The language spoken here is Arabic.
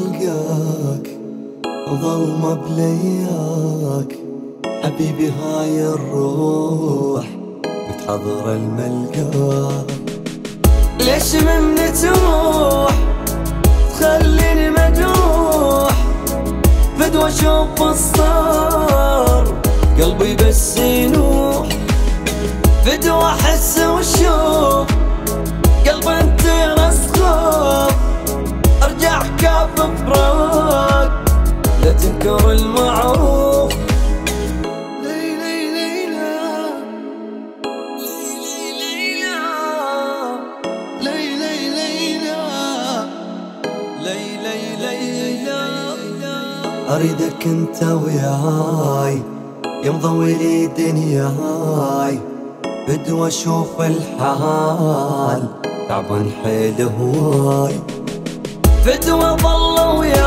ألقاك ظلمة بلياك حبيبي، هاي الروح بتحضر الملقاك. ليش مني تروح تخليني مجروح، فدوى اشوف الصار قلبي بس ينوح، فدوى احس وشوف قلبي انت رسخوف، ارجع كاف فراق لا تنكر المعروف. أريدك انت وياي يا مضوي دنياي، بدو اشوف الحال تعبان حيل هواي، بدو اضل وياي